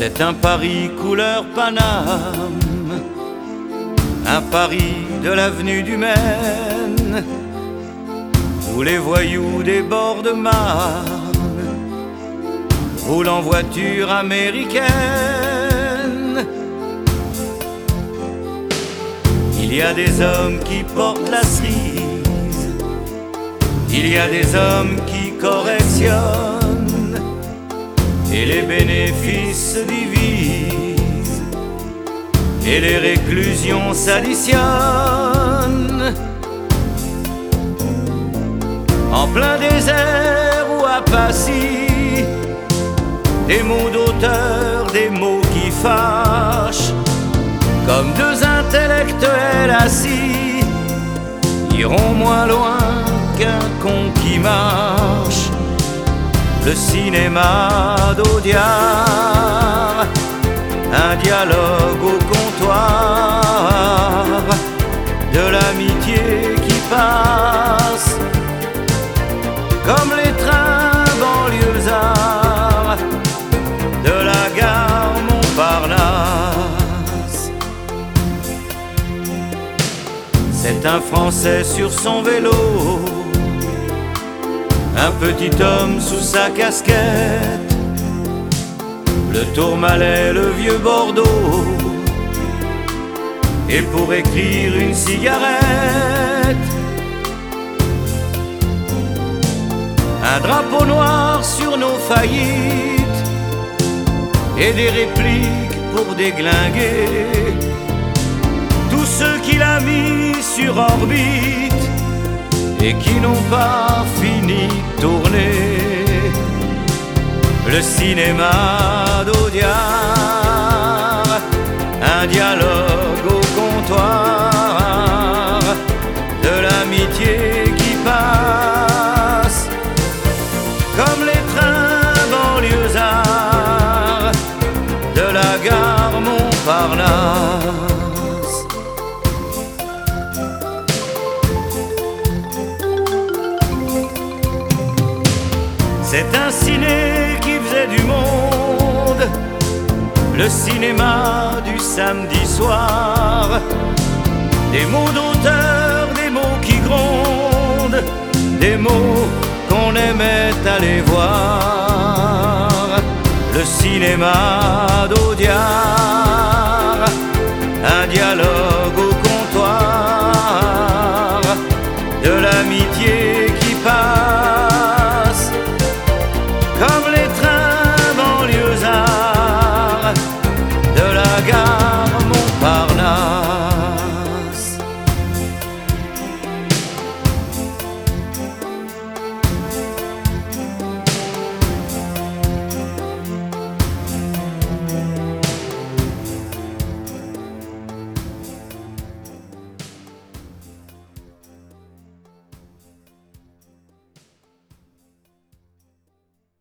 C'est un Paris couleur Paname, un Paris de l'avenue du Maine, où les voyous des bords de Marne roulent en voiture américaine. Il y a des hommes qui portent la cerise, il y a des hommes qui correctionnent, et les bénéfices se divisent, et les réclusions s'additionnent. En plein désert ou à Passy, des mots d'auteur, des mots qui fâchent, comme deux intellectuels assis, iront moins loin qu'un con qui marche. Le cinéma d'Audiard, un dialogue au comptoir, de l'amitié qui passe, comme les trains banlieusards de la gare Montparnasse. C'est un Français sur son vélo, un petit homme sous sa casquette, le Tourmalet, le vieux Bordeaux, et pour écrire une cigarette, un drapeau noir sur nos faillites, et des répliques pour déglinguer tous ceux qu'il a mis sur orbite et qui n'ont pas fini de tourner. Le cinéma d'Audiard, un dialogue au comptoir, de l'amitié qui passe, comme les trains banlieusards de la gare Montparnasse. C'est un ciné qui faisait du monde, le cinéma du samedi soir. Des mots d'auteur, des mots qui grondent, des mots qu'on aimait aller voir. Le cinéma d'Audiard.